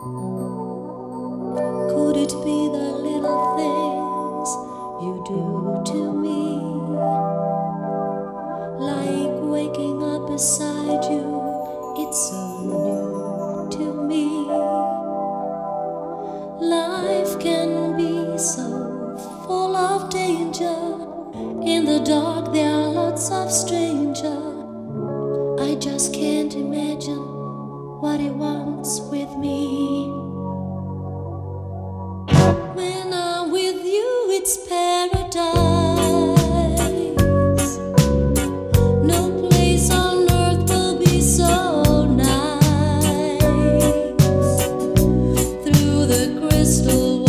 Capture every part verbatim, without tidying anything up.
Could it be the little things you do to me? Like waking up beside you, it's so new to me. Life can be so full of danger. In the dark there are lots of strangers. I just can't imagine what he wants with me. When I'm with you, it's paradise. No place on earth will be so nice. Through the crystal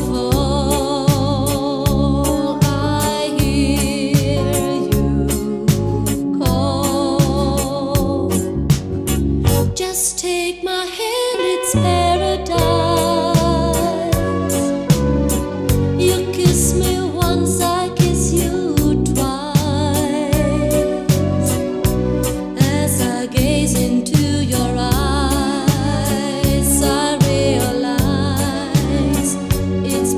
waterfall, I hear you call. Just take my hand, it's paradise. You kiss me once, I kiss you twice. As I gaze into your eyes, I realize it's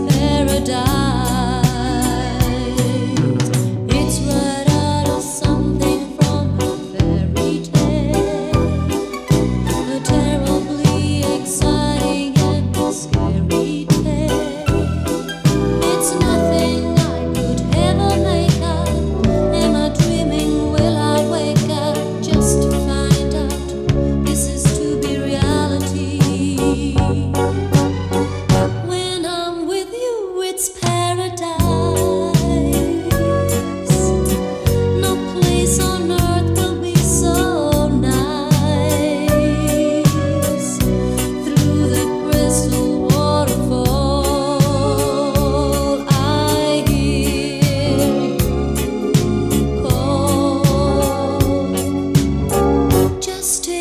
paradise. It's right out of something from a fairy tale. A terribly exciting and scary tale. It's nothing I could ever make up. Am I dreaming? Will I wake up just to find out this is to be reality? When I'm with you, it's paradise. No place on earth will be so nice. Through the crystal waterfall, I hear you call. Just take